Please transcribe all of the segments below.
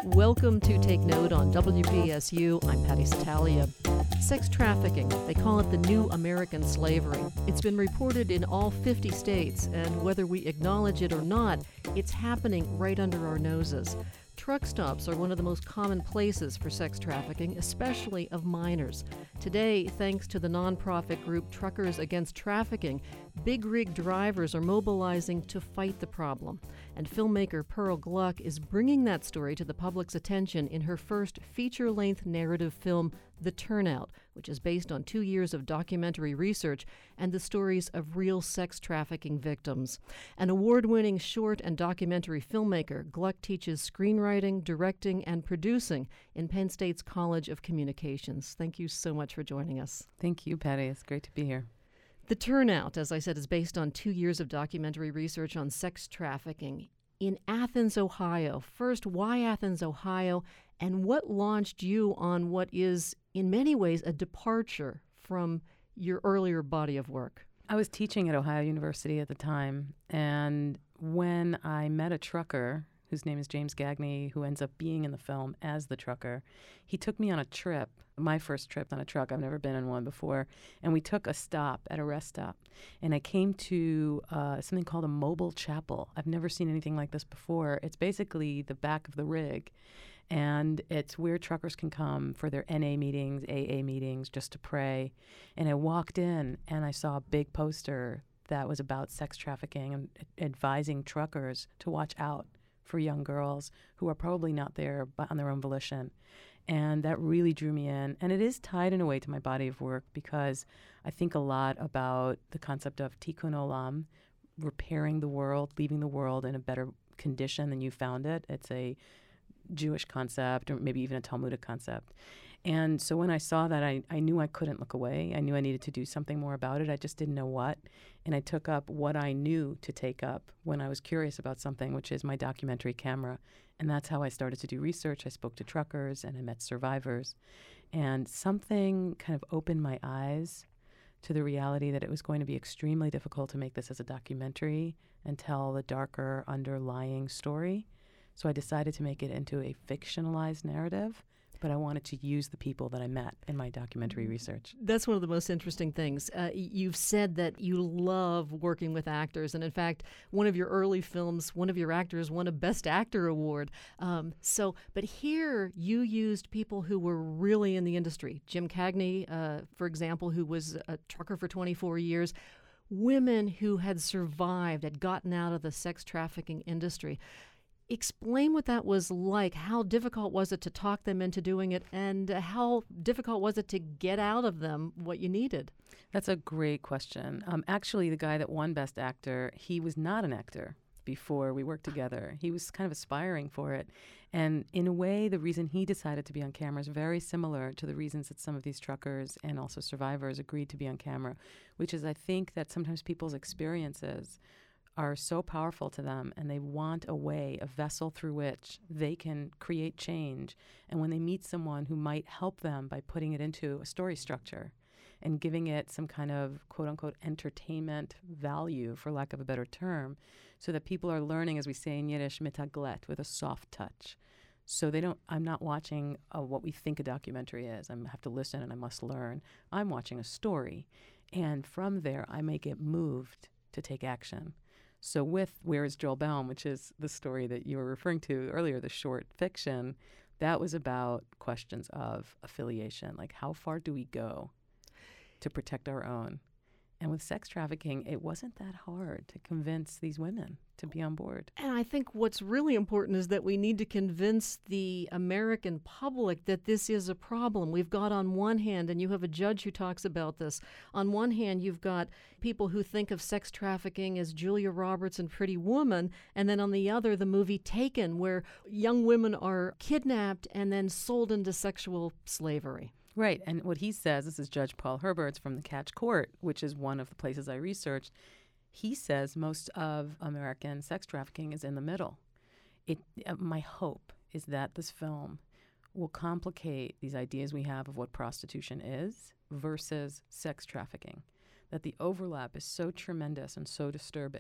Welcome to Take Note on WPSU. I'm Patty Satalia. Sex trafficking, they call it the new American slavery. It's been reported in all 50 states, and whether we acknowledge it or not, it's happening right under our noses. Truck stops are one of the most common places for sex trafficking, especially of minors. Today, thanks to the nonprofit group Truckers Against Trafficking, big rig drivers are mobilizing to fight the problem. And filmmaker Pearl Gluck is bringing that story to the public's attention in her first feature-length narrative film, The Turnout, which is based on 2 years of documentary research and the stories of real sex trafficking victims. An award-winning short and documentary filmmaker, Gluck teaches screenwriting, directing, and producing in Penn State's College of Communications. Thank you so much for joining us. Thank you, Patty. It's great to be here. The Turnout, as I said, is based on 2 years of documentary research on sex trafficking in Athens, Ohio. First, why Athens, Ohio, and what launched you on what is, in many ways, a departure from your earlier body of work? I was teaching at Ohio University at the time, and when I met a trucker whose name is James Gagney, who ends up being in the film as the trucker, he took me on a trip, my first trip on a truck. I've never been on one before. And we took a stop at a rest stop. And I came to something called a mobile chapel. I've never seen anything like this before. It's basically the back of the rig. And it's where truckers can come for their NA meetings, AA meetings, just to pray. And I walked in and I saw a big poster that was about sex trafficking and advising truckers to watch out for young girls who are probably not there but on their own volition. And that really drew me in. And it is tied in a way to my body of work because I think a lot about the concept of tikkun olam, repairing the world, leaving the world in a better condition than you found it. It's a Jewish concept or maybe even a Talmudic concept. And so when I saw that, I knew I couldn't look away. I knew I needed to do something more about it. I just didn't know what. And I took up what I knew to take up when I was curious about something, which is my documentary camera. And that's how I started to do research. I spoke to truckers and I met survivors. And something kind of opened my eyes to the reality that it was going to be extremely difficult to make this as a documentary and tell the darker underlying story. So I decided to make it into a fictionalized narrative, but I wanted to use the people that I met in my documentary research. That's one of the most interesting things. You've said that you love working with actors, and in fact, one of your early films, one of your actors won a Best Actor award. But here you used people who were really in the industry. Jim Cagney, for example, who was a trucker for 24 years. Women who had survived, had gotten out of the sex trafficking industry. Explain what that was like. How difficult was it to talk them into doing it, and how difficult was it to get out of them what you needed? That's a great question. Actually, the guy that won Best Actor, he was not an actor before we worked together. He was kind of aspiring for it. And in a way, the reason he decided to be on camera is very similar to the reasons that some of these truckers and also survivors agreed to be on camera, which is I think that sometimes people's experiences are so powerful to them, and they want a way, a vessel through which they can create change. And when they meet someone who might help them by putting it into a story structure and giving it some kind of quote-unquote entertainment value, for lack of a better term, so that people are learning, as we say in Yiddish, mitaglet, with a soft touch. So I'm not watching what we think a documentary is. I have to listen and I must learn. I'm watching a story. And from there, I may get moved to take action. So with Where is Joel Baum, which is the story that you were referring to earlier, the short fiction, that was about questions of affiliation. Like, how far do we go to protect our own? And with sex trafficking, it wasn't that hard to convince these women to be on board. And I think what's really important is that we need to convince the American public that this is a problem. We've got on one hand, and you have a judge who talks about this, on one hand you've got people who think of sex trafficking as Julia Roberts and Pretty Woman, and then on the other, the movie Taken, where young women are kidnapped and then sold into sexual slavery. Right, and what he says, this is Judge Paul Herberts from the Catch Court, which is one of the places I researched. He says most of American sex trafficking is in the middle. My hope is that this film will complicate these ideas we have of what prostitution is versus sex trafficking, that the overlap is so tremendous and so disturbing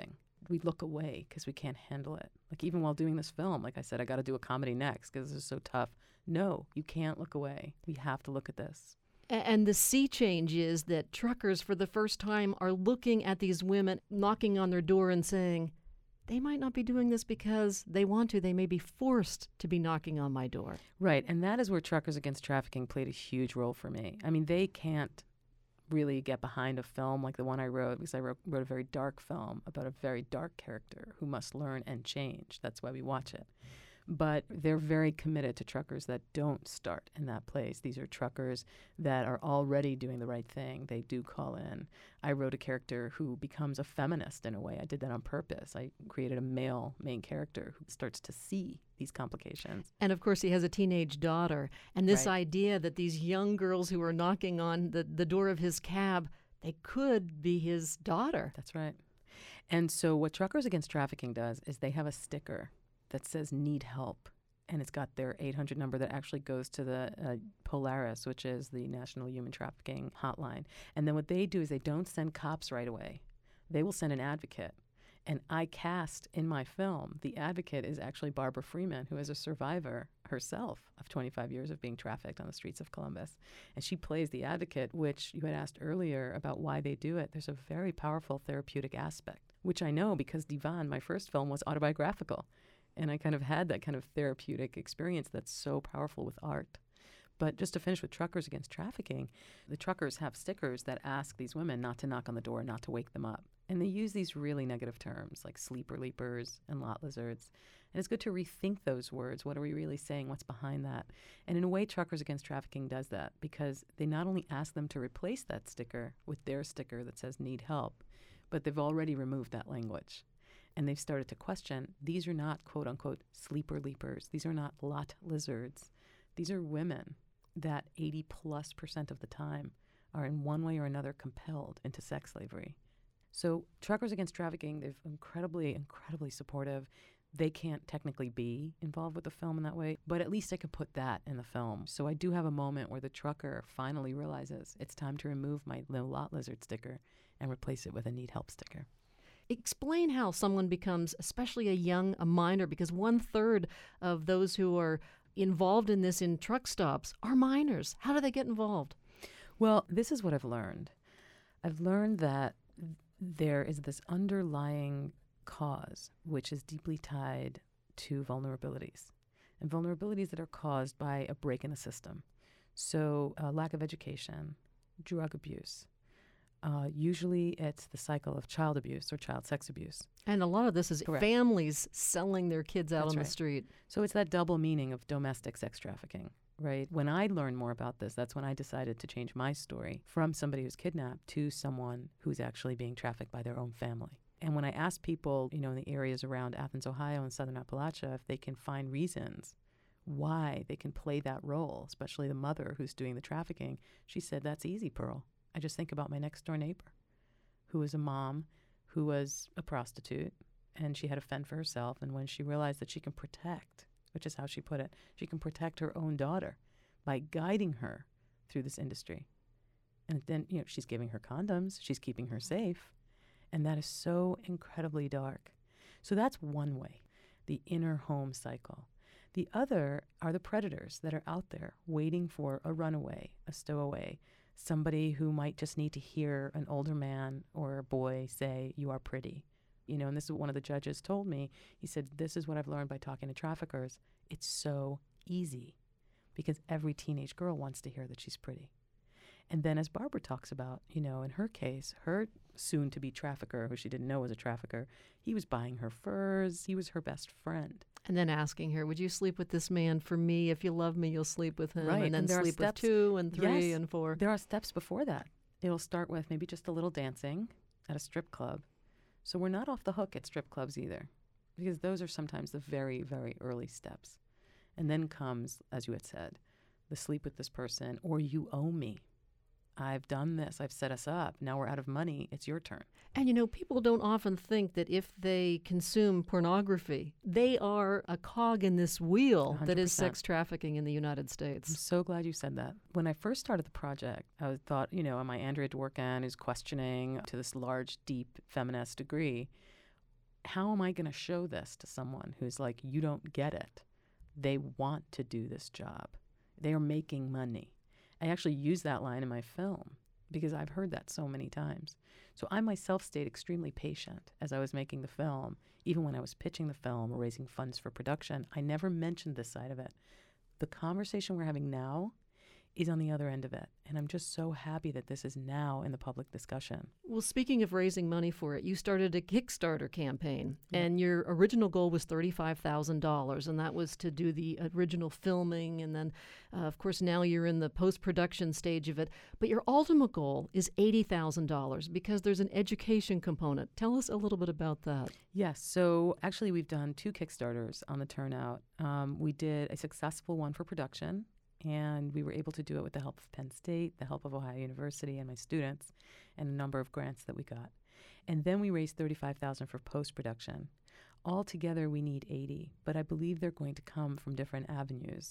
we look away because we can't handle it. Like even while doing this film, like I said, I got to do a comedy next because this is so tough. No, you can't look away. We have to look at this. And the sea change is that truckers, for the first time, are looking at these women knocking on their door and saying, they might not be doing this because they want to. They may be forced to be knocking on my door. Right. And that is where Truckers Against Trafficking played a huge role for me. I mean, they can't really get behind a film like the one I wrote because I wrote a very dark film about a very dark character who must learn and change. That's why we watch it. But they're very committed to truckers that don't start in that place. These are truckers that are already doing the right thing. They do call in. I wrote a character who becomes a feminist in a way. I did that on purpose. I created a male main character who starts to see these complications. And of course, he has a teenage daughter. And this Right. idea that these young girls who are knocking on the door of his cab, they could be his daughter. That's right. And so what Truckers Against Trafficking does is they have a sticker that says need help, and it's got their 800 number that actually goes to the Polaris, which is the National Human Trafficking Hotline. And then what they do is they don't send cops right away. They will send an advocate. And I cast in my film, the advocate is actually Barbara Freeman, who is a survivor herself of 25 years of being trafficked on the streets of Columbus. And she plays the advocate, which you had asked earlier about why they do it. There's a very powerful therapeutic aspect, which I know because Divan, my first film, was autobiographical. And I kind of had that kind of therapeutic experience that's so powerful with art. But just to finish with Truckers Against Trafficking, the truckers have stickers that ask these women not to knock on the door, not to wake them up. And they use these really negative terms like sleeper leapers and lot lizards. And it's good to rethink those words. What are we really saying? What's behind that? And in a way, Truckers Against Trafficking does that because they not only ask them to replace that sticker with their sticker that says need help, but they've already removed that language. And they've started to question, these are not, quote unquote, sleeper leapers. These are not lot lizards. These are women that 80+% of the time are in one way or another compelled into sex slavery. So Truckers Against Trafficking, they're incredibly supportive. They can't technically be involved with the film in that way, but at least I could put that in the film. So I do have a moment where the trucker finally realizes it's time to remove my no lot lizard sticker and replace it with a need help sticker. Explain how someone becomes, especially a minor, because 1/3 of those who are involved in this in truck stops are minors. How do they get involved? Well, this is what I've learned. I've learned that there is this underlying cause which is deeply tied to vulnerabilities, and vulnerabilities that are caused by a break in the system. So lack of education, drug abuse. Usually it's the cycle of child abuse or child sex abuse. And a lot of this is Correct. families selling their kids out That's on right. the street. So it's that double meaning of domestic sex trafficking, right? When I learned more about this, that's when I decided to change my story from somebody who's kidnapped to someone who's actually being trafficked by their own family. And when I asked people, in the areas around Athens, Ohio and Southern Appalachia, if they can find reasons why they can play that role, especially the mother who's doing the trafficking, she said, that's easy, Pearl. I just think about my next door neighbor who was a mom who was a prostitute and she had to fend for herself. And when she realized that she can protect, which is how she put it, she can protect her own daughter by guiding her through this industry. And then, she's giving her condoms, she's keeping her safe. And that is so incredibly dark. So that's one way, the inner home cycle. The other are the predators that are out there waiting for a runaway, a stowaway, somebody who might just need to hear an older man or a boy say, you are pretty. And this is what one of the judges told me. He said, this is what I've learned by talking to traffickers. It's so easy because every teenage girl wants to hear that she's pretty. And then as Barbara talks about, in her case, her soon-to-be trafficker, who she didn't know was a trafficker, he was buying her furs. He was her best friend. And then asking her, would you sleep with this man for me? If you love me, you'll sleep with him. Right. And then And there are sleep with steps- 2 and 3 Yes. and 4. There are steps before that. It'll start with maybe just a little dancing at a strip club. So we're not off the hook at strip clubs either, because those are sometimes the very, very early steps. And then comes, as you had said, the sleep with this person, or you owe me. I've done this. I've set us up. Now we're out of money. It's your turn. And people don't often think that if they consume pornography, they are a cog in this wheel that is 100%. sex trafficking in the United I'm States. so glad you said that. When I first started the project, I thought, am I Andrea Dworkin who's questioning to this large, deep feminist degree, how am I going to show this to someone who's like, you don't get it? They want to do this job. They are making money. I actually use that line in my film because I've heard that so many times. So I myself stayed extremely patient as I was making the film. Even when I was pitching the film or raising funds for production, I never mentioned this side of it. The conversation we're having now is on the other end of it. And I'm just so happy that this is now in the public discussion. Well, speaking of raising money for it, you started a Kickstarter campaign, and your original goal was $35,000, and that was to do the original filming, and then, of course, now you're in the post-production stage of it. But your ultimate goal is $80,000 because there's an education component. Tell us a little bit about that. Yes. So actually, we've done 2 Kickstarters on the turnout. We did a successful one for production, and we were able to do it with the help of Penn State, the help of Ohio University and my students, and a number of grants that we got. And then we raised $35,000 for post-production. Altogether, we need $80,000, but I believe they're going to come from different avenues.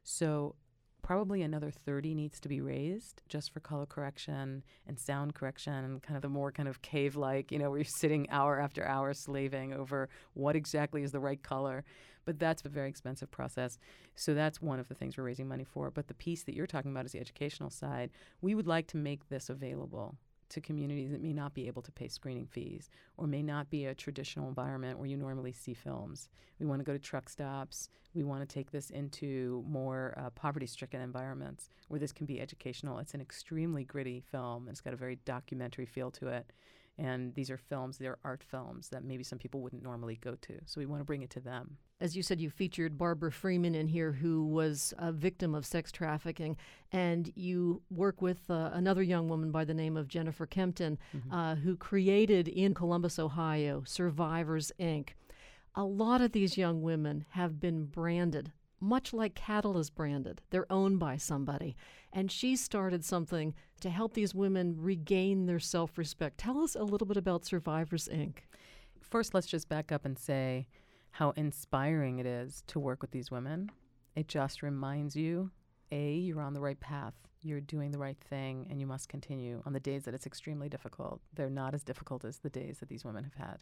So probably another $30,000 needs to be raised just for color correction and sound correction and kind of the more kind of cave-like, where you're sitting hour after hour slaving over what exactly is the right color. But that's a very expensive process. So that's one of the things we're raising money for. But the piece that you're talking about is the educational side. We would like to make this available to communities that may not be able to pay screening fees or may not be a traditional environment where you normally see films. We want to go to truck stops. We want to take this into more poverty-stricken environments where this can be educational. It's an extremely gritty film. It's got a very documentary feel to it. And these are films, they're art films that maybe some people wouldn't normally go to. So we want to bring it to them. As you said, you featured Barbara Freeman in here, who was a victim of sex trafficking. And you work with another young woman by the name of Jennifer Kempton, who created in Columbus, Ohio, Survivors, Inc. A lot of these young women have been branded, much like cattle is branded. They're owned by somebody. And she started something to help these women regain their self-respect. Tell us a little bit about Survivors, Inc. First, let's just back up and say how inspiring it is to work with these women. It just reminds you, A, you're on the right path. You're doing the right thing, and you must continue on the days that it's extremely difficult. They're not as difficult as the days that these women have had.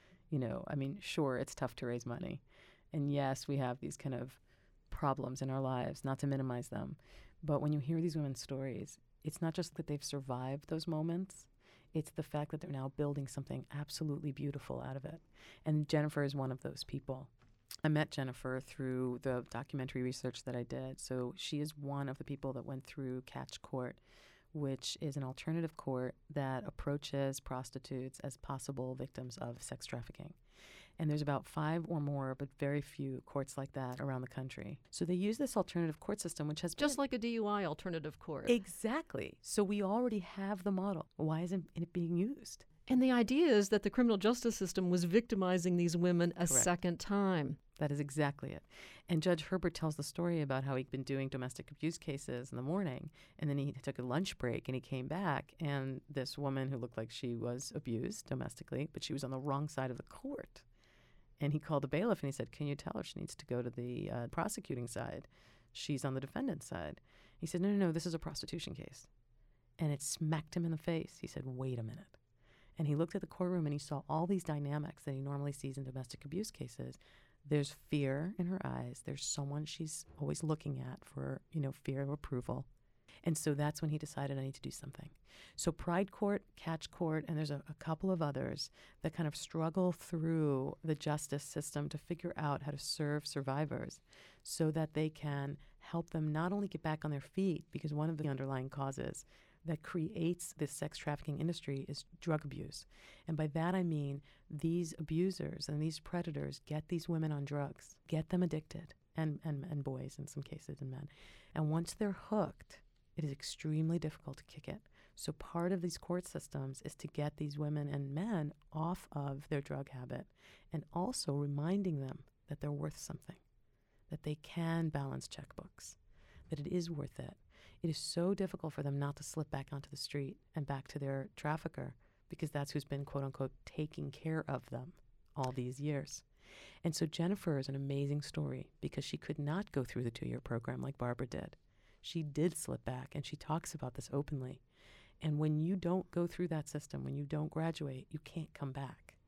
Sure, it's tough to raise money. And yes, we have these kind of problems in our lives, not to minimize them. But when you hear these women's stories, it's not just that they've survived those moments. It's the fact that they're now building something absolutely beautiful out of it. And Jennifer is one of those people. I met Jennifer through the documentary research that I did. So she is one of the people that went through Catch Court, which is an alternative court that approaches prostitutes as possible victims of sex trafficking. And there's about 5 or more, but very few courts like that around the country. So they use this alternative court system, which has just like a DUI alternative court. Exactly. So we already have the model. Why isn't it being used? And the idea is that the criminal justice system was victimizing these women a Correct. Second time. That is exactly it. And Judge Herbert tells the story about how he'd been doing domestic abuse cases in the morning, and then he took a lunch break, and he came back, and this woman who looked like she was abused domestically, but she was on the wrong side of the court. And he called the bailiff, and he said, can you tell her she needs to go to the prosecuting side? She's on the defendant's side. He said, no, this is a prostitution case. And it smacked him in the face. He said, wait a minute. And he looked at the courtroom, and he saw all these dynamics that he normally sees in domestic abuse cases. There's fear in her eyes. There's someone she's always looking at for, fear of approval. And so that's when he decided I need to do something. So Pride Court, Catch Court, and there's a couple of others that kind of struggle through the justice system to figure out how to serve survivors so that they can help them not only get back on their feet, because one of the underlying causes that creates this sex trafficking industry is drug abuse. And by that I mean these abusers and these predators get these women on drugs, get them addicted, and boys in some cases, and men. And once they're hooked, it is extremely difficult to kick it. So part of these court systems is to get these women and men off of their drug habit and also reminding them that they're worth something, that they can balance checkbooks, that it is worth it. It is so difficult for them not to slip back onto the street and back to their trafficker because that's who's been, quote unquote, taking care of them all these years. And so Jennifer is an amazing story because she could not go through the 2-year program like Barbara did. She did slip back, and she talks about this openly. And when you don't go through that system, when you don't graduate, you can't come back.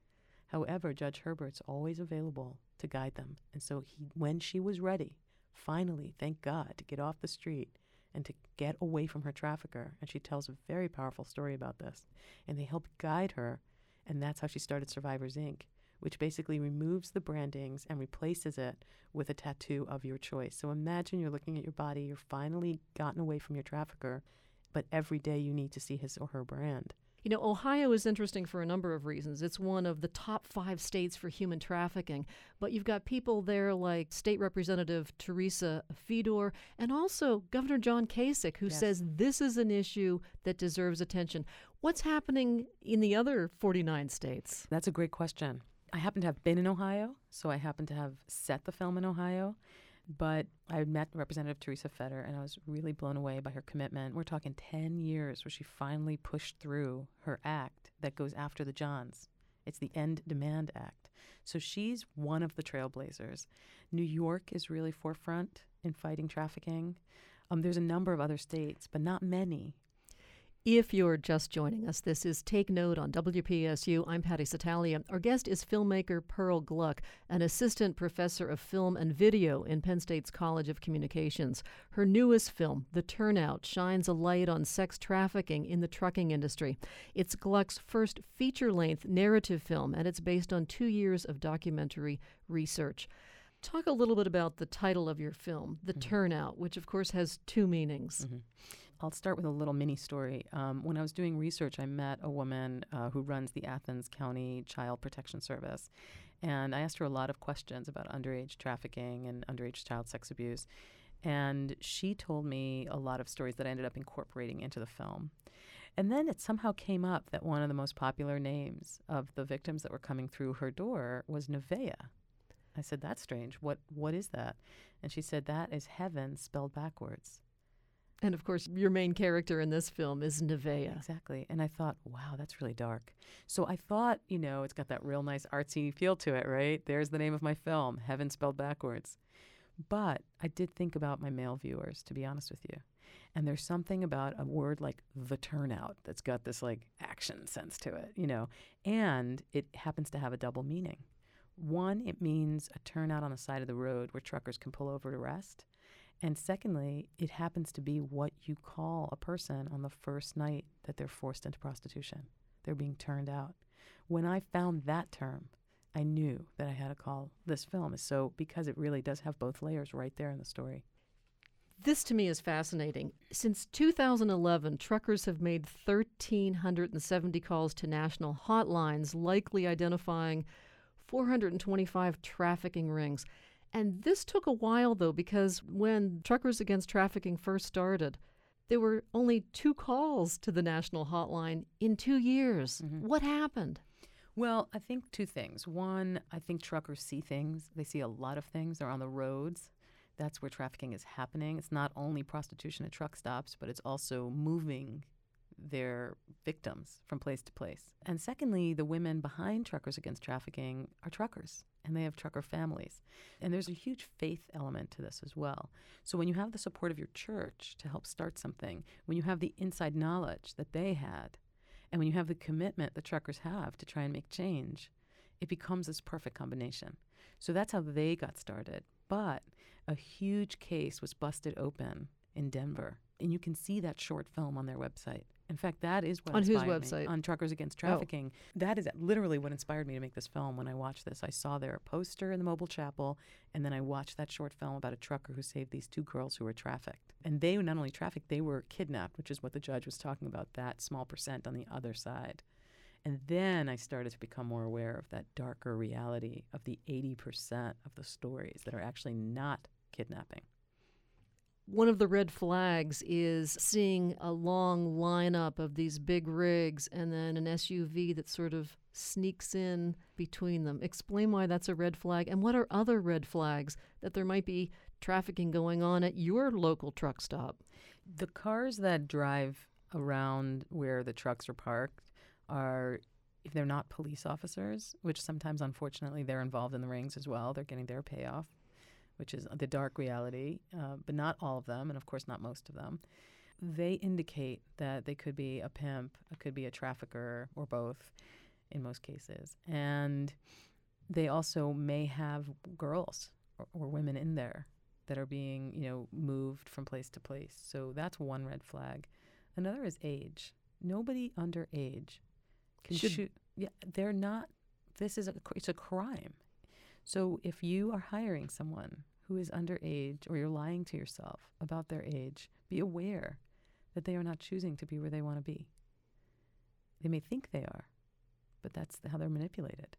However, Judge Herbert's always available to guide them. And so when she was ready, finally, thank God, to get off the street and to get away from her trafficker, and she tells a very powerful story about this, and they help guide her, and that's how she started Survivors, Inc., which basically removes the brandings and replaces it with a tattoo of your choice. So imagine you're looking at your body, you're finally gotten away from your trafficker, but every day you need to see his or her brand. You know, Ohio is interesting for a number of reasons. It's one of the top 5 states for human trafficking. But you've got people there like State Representative Teresa Fedor and also Governor John Kasich, who says this is an issue that deserves attention. What's happening in the other 49 states? That's a great question. I happen to have been in Ohio, so I happen to have set the film in Ohio. But I met Representative Teresa Fedor, and I was really blown away by her commitment. We're talking 10 years where she finally pushed through her act that goes after the Johns. It's the End Demand Act. So she's one of the trailblazers. New York is really forefront in fighting trafficking. There's a number of other states, but not many. If you're just joining us, this is Take Note on WPSU. I'm Patty Satalia. Our guest is filmmaker Pearl Gluck, an assistant professor of film and video in Penn State's College of Communications. Her newest film, The Turnout, shines a light on sex trafficking in the trucking industry. It's Gluck's first feature-length narrative film, and it's based on 2 years of documentary research. Talk a little bit about the title of your film, The Turnout, which of course has 2 meanings. I'll start with a little mini story. When I was doing research, I met a woman who runs the Athens County Child Protection Service. And I asked her a lot of questions about underage trafficking and underage child sex abuse. And she told me a lot of stories that I ended up incorporating into the film. And then it somehow came up that one of the most popular names of the victims that were coming through her door was Nevaeh. I said, that's strange. What is that? And she said, that is heaven spelled backwards. And of course, your main character in this film is Nevaeh. Exactly. And I thought, wow, that's really dark. So I thought, it's got that real nice artsy feel to it, right? There's the name of my film, Heaven Spelled Backwards. But I did think about my male viewers, to be honest with you. And there's something about a word like the turnout that's got this like action sense to it, and it happens to have a double meaning. One, it means a turnout on the side of the road where truckers can pull over to rest. And secondly, it happens to be what you call a person on the first night that they're forced into prostitution. They're being turned out. When I found that term, I knew that I had to call this film. So because it really does have both layers right there in the story. This to me is fascinating. Since 2011, truckers have made 1,370 calls to national hotlines, likely identifying 425 trafficking rings. And this took a while, though, because when Truckers Against Trafficking first started, there were only 2 calls to the national hotline in 2 years. What happened? Well, I think 2 things. One, I think truckers see things. They see a lot of things. They're on the roads. That's where trafficking is happening. It's not only prostitution at truck stops, but it's also moving their victims from place to place. And secondly, the women behind Truckers Against Trafficking are truckers, and they have trucker families. And there's a huge faith element to this as well. So when you have the support of your church to help start something, when you have the inside knowledge that they had, and when you have the commitment that truckers have to try and make change, it becomes this perfect combination. So that's how they got started. But a huge case was busted open in Denver, and you can see that short film on their website. In fact, that is what inspired me. On whose website? On Truckers Against Trafficking. Oh. That is literally what inspired me to make this film. When I watched this, I saw their poster in the mobile chapel, and then I watched that short film about a trucker who saved these 2 girls who were trafficked. And they were not only trafficked, they were kidnapped, which is what the judge was talking about, that small percent on the other side. And then I started to become more aware of that darker reality of the 80% of the stories that are actually not kidnapping. One of the red flags is seeing a long lineup of these big rigs and then an SUV that sort of sneaks in between them. Explain why that's a red flag, and what are other red flags that there might be trafficking going on at your local truck stop? The cars that drive around where the trucks are parked are, if they're not police officers, which sometimes, unfortunately, they're involved in the rings as well. They're getting their payoff, which is the dark reality, but not all of them, and of course not most of them. They indicate that they could be a pimp, it could be a trafficker, or both. in most cases. And they also may have girls or women in there that are being, moved from place to place. So that's one red flag. Another is age. Nobody underage can shoot. Yeah, they're not. It's a crime. So if you are hiring someone who is underage, or you're lying to yourself about their age, be aware that they are not choosing to be where they want to be. They may think they are, but that's how they're manipulated.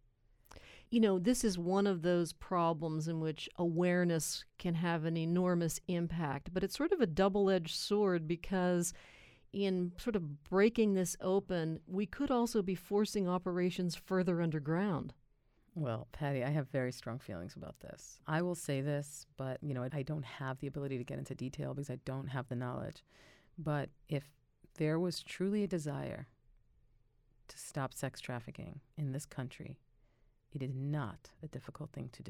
This is one of those problems in which awareness can have an enormous impact, but it's sort of a double-edged sword, because in sort of breaking this open, we could also be forcing operations further underground. Well, Patty, I have very strong feelings about this. I will say this, but, I don't have the ability to get into detail because I don't have the knowledge. But if there was truly a desire to stop sex trafficking in this country, it is not a difficult thing to do.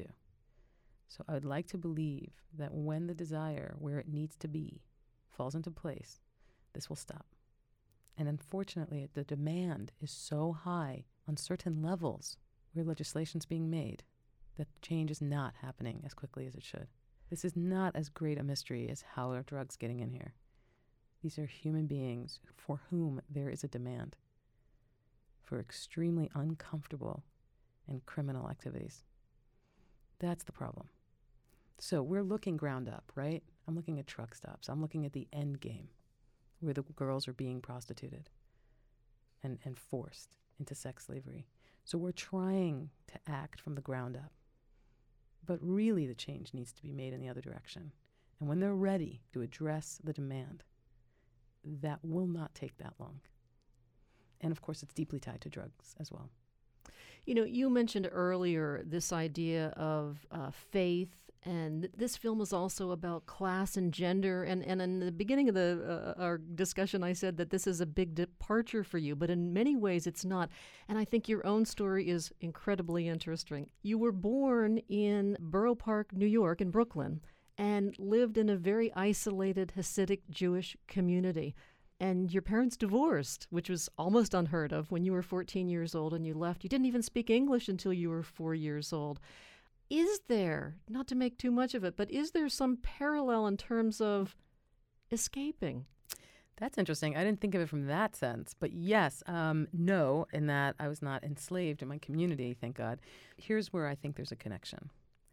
So I would like to believe that when the desire where it needs to be falls into place, this will stop. And unfortunately, the demand is so high on certain levels where legislation's being made that change is not happening as quickly as it should. This is not as great a mystery as how are drugs getting in here. These are human beings for whom there is a demand for extremely uncomfortable and criminal activities. That's the problem. So we're looking ground up, right? I'm looking at truck stops. I'm looking at the end game where the girls are being prostituted and forced into sex slavery. So we're trying to act from the ground up. But really the change needs to be made in the other direction. And when they're ready to address the demand, that will not take that long. And of course, it's deeply tied to drugs as well. You mentioned earlier this idea of faith, and this film is also about class and gender. And in the beginning of our discussion, I said that this is a big departure for you, but in many ways it's not. And I think your own story is incredibly interesting. You were born in Borough Park, New York, in Brooklyn, and lived in a very isolated Hasidic Jewish community. And your parents divorced, which was almost unheard of when you were 14 years old and you left. You didn't even speak English until you were 4 years old. Is there, not to make too much of it, but is there some parallel in terms of escaping? That's interesting. I didn't think of it from that sense. But yes, no, in that I was not enslaved in my community, thank God. Here's where I think there's a connection.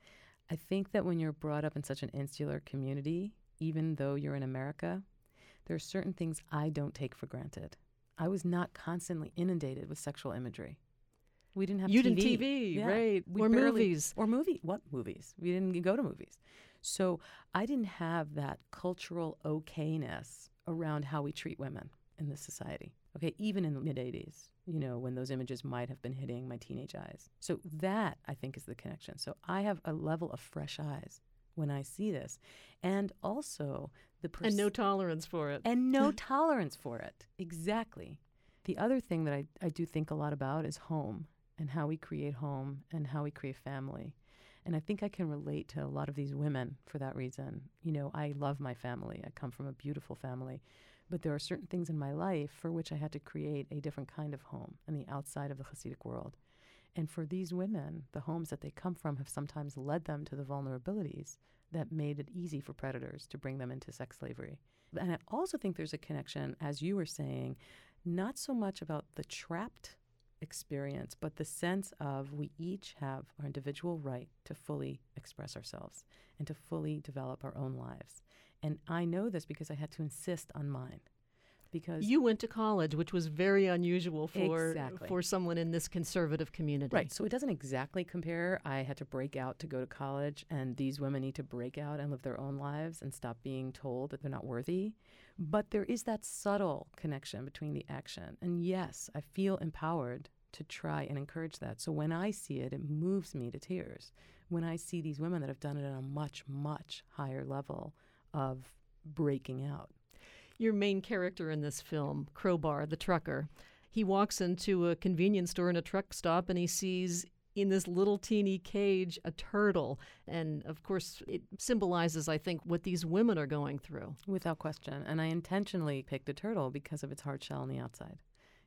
I think that when you're brought up in such an insular community, even though you're in America, there are certain things I don't take for granted. I was not constantly inundated with sexual imagery. We didn't have you TV. Didn't TV, yeah. right? Or movies. What movies? We didn't go to movies. So I didn't have that cultural okayness around how we treat women in this society. Okay, even in the mid-'80s, when those images might have been hitting my teenage eyes. So that, I think, is the connection. So I have a level of fresh eyes when I see this. And also and no tolerance for it. And no tolerance for it. Exactly. The other thing that I do think a lot about is home and how we create home and how we create family. And I think I can relate to a lot of these women for that reason. I love my family. I come from a beautiful family. But there are certain things in my life for which I had to create a different kind of home on the outside of the Hasidic world. And for these women, the homes that they come from have sometimes led them to the vulnerabilities that made it easy for predators to bring them into sex slavery. And I also think there's a connection, as you were saying, not so much about the trapped experience, but the sense of we each have our individual right to fully express ourselves and to fully develop our own lives. And I know this because I had to insist on mine. Because you went to college, which was very unusual for someone in this conservative community. Right. So it doesn't exactly compare. I had to break out to go to college, and these women need to break out and live their own lives and stop being told that they're not worthy. But there is that subtle connection between the action. And yes, I feel empowered to try and encourage that. So when I see it, it moves me to tears. When I see these women that have done it at a much, much higher level of breaking out. Your main character in this film, Crowbar, the trucker, he walks into a convenience store in a truck stop and he sees in this little teeny cage a turtle. And of course, it symbolizes, I think, what these women are going through. Without question. And I intentionally picked a turtle because of its hard shell on the outside.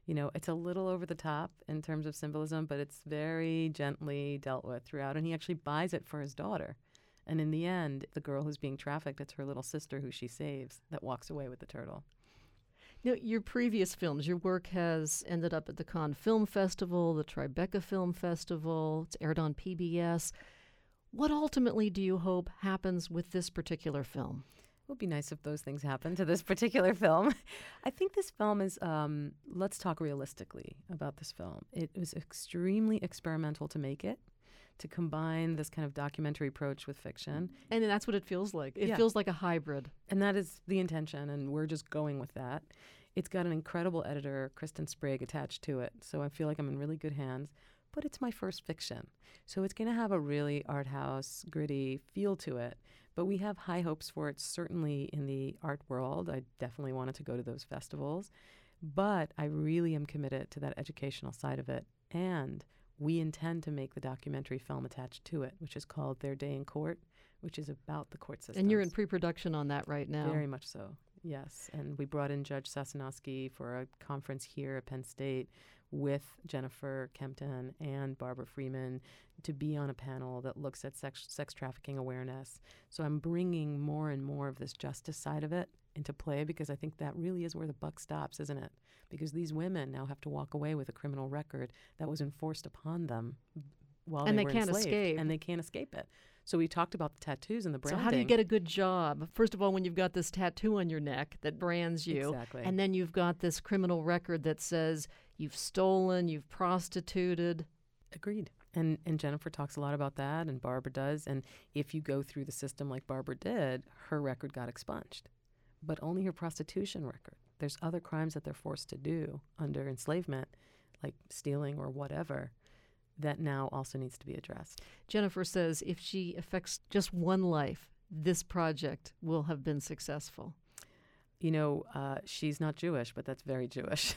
You know, it's a little over the top in terms of symbolism, but it's very gently dealt with throughout. And he actually buys it for his daughter. And in the end, the girl who's being trafficked, it's her little sister who she saves that walks away with the turtle. Now, your previous films, your work has ended up at the Cannes Film Festival, the Tribeca Film Festival. It's aired on PBS. What ultimately do you hope happens with this particular film? It would be nice if those things happened to this particular film. I think this film is, let's talk realistically about this film. It was extremely experimental to make it, to combine this kind of documentary approach with fiction. And that's what it feels like. It feels like a hybrid. And that is the intention, and we're just going with that. It's got an incredible editor, Kristen Sprague, attached to it, so I feel like I'm in really good hands. But it's my first fiction, so it's going to have a really art house, gritty feel to it. But we have high hopes for it, certainly in the art world. I definitely wanted to go to those festivals. But I really am committed to that educational side of it. And we intend to make the documentary film attached to it, which is called Their Day in Court, which is about the court system. And you're in pre-production on that right now. Very much so, yes. And we brought in Judge Sosnowski for a conference here at Penn State with Jennifer Kempton and Barbara Freeman to be on a panel that looks at sex trafficking awareness. So I'm bringing more and more of this justice side of it into play, because I think that really is where the buck stops, isn't it? Because these women now have to walk away with a criminal record that was enforced upon them while they were enslaved. And they can't escape it. So we talked about the tattoos and the branding. So how do you get a good job? First of all, when you've got this tattoo on your neck that brands you, exactly. And then you've got this criminal record that says you've stolen, you've prostituted. Agreed. And Jennifer talks a lot about that, and Barbara does. And if you go through the system like Barbara did, her record got expunged, but only her prostitution record. There's other crimes that they're forced to do under enslavement, like stealing or whatever, that now also needs to be addressed. Jennifer says if she affects just one life, this project will have been successful. You know, she's not Jewish, but that's very Jewish,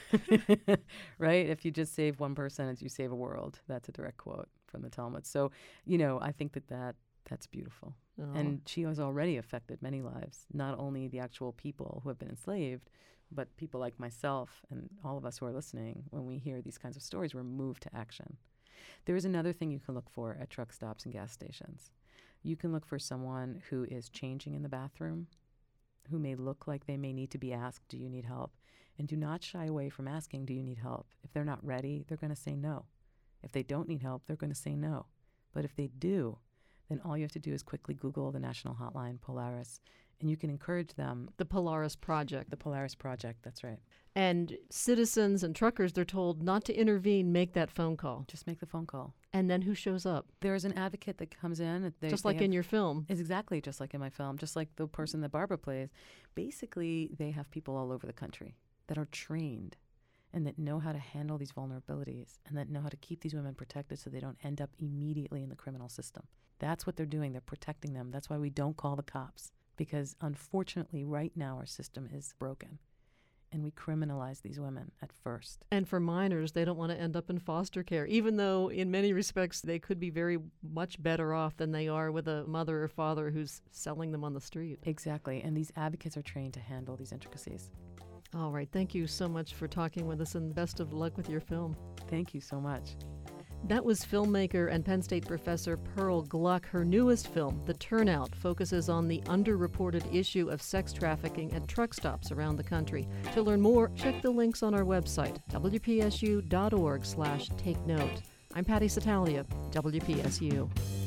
right? If you just save one person, you save a world. That's a direct quote from the Talmud. So, you know, I think that's beautiful. Oh. And she has already affected many lives, not only the actual people who have been enslaved, but people like myself and all of us who are listening. When we hear these kinds of stories, we're moved to action. There is another thing you can look for at truck stops and gas stations. You can look for someone who is changing in the bathroom, who may look like they may need to be asked, do you need help? And do not shy away from asking, do you need help? If they're not ready, they're going to say no. If they don't need help, they're going to say no. But if they do, then all you have to do is quickly Google the national hotline, Polaris, and you can encourage them. The Polaris Project. The Polaris Project, that's right. And citizens and truckers, they're told not to intervene, make that phone call. Just make the phone call. And then who shows up? There's an advocate that comes in. Just like in your film. It's exactly just like in my film, just like the person that Barbara plays. Basically, they have people all over the country that are trained and that know how to handle these vulnerabilities and that know how to keep these women protected so they don't end up immediately in the criminal system. That's what they're doing. They're protecting them. That's why we don't call the cops, because unfortunately right now our system is broken. And we criminalize these women at first. And for minors, they don't want to end up in foster care, even though in many respects they could be very much better off than they are with a mother or father who's selling them on the street. Exactly. And these advocates are trained to handle these intricacies. All right. Thank you so much for talking with us, and best of luck with your film. Thank you so much. That was filmmaker and Penn State professor Pearl Gluck. Her newest film, The Turnout, focuses on the underreported issue of sex trafficking at truck stops around the country. To learn more, check the links on our website, wpsu.org/takenote. I'm Patty Satalia, WPSU.